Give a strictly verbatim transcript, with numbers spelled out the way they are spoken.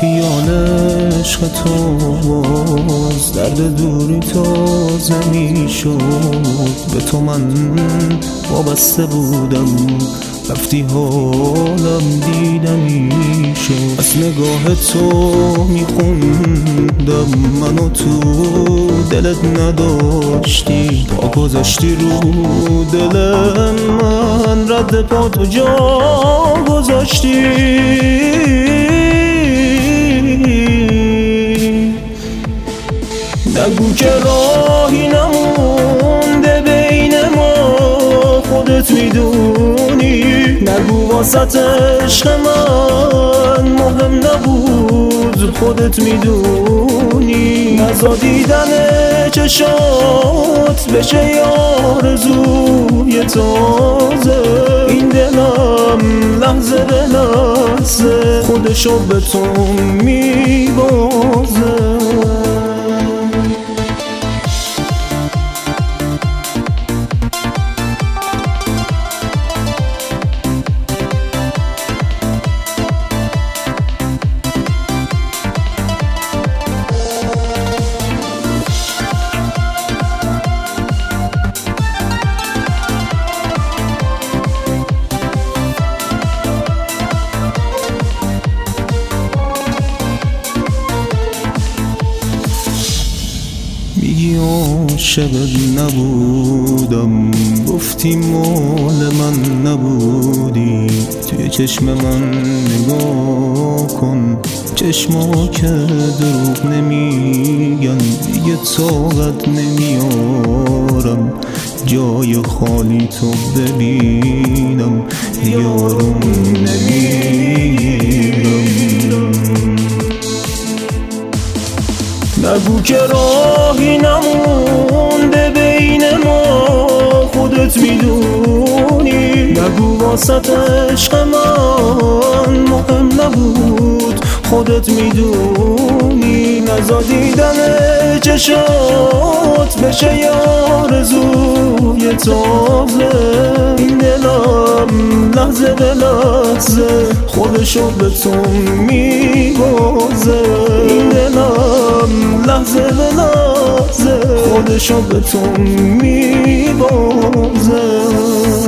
خیال عشق تو باز درد دوری تازه می شد. به تو من وابسته بودم، رفتی حالم دیدنی شد. از نگاه تو میخوندم منو تو دلت نداشتی، پا گذاشتی رو دل من، رد پا تو جا گذاشتی. نگو که راهی نمونده بین ما، خودت میدونی. نگو واسط عشق من مهم نبود، خودت میدونی. نزا دیدن چشات بشه آرزوی تازه، این دلم لحظه به لحظه خودشو به تو میبازه. میگی عاشقت نبودم، گفتی مال من نبودی. توی چشم من نگاه کن، چشما که دروغ نمیگن. دیگه طاقت نمیارم جای خالی تو ببینم، دیگه آروم نمیگیرم. نگو که راهی نمونده بین ما، خودت میدونی. نگو واسط عشق من مهم نبود، خودت میدونی. نزا دیدن چشات بشه آرزوی تازه، این دلم لحظه به لحظه خودشو به تو میبازه. این دلم لحظه به لحظه خودشو به تو میبازه.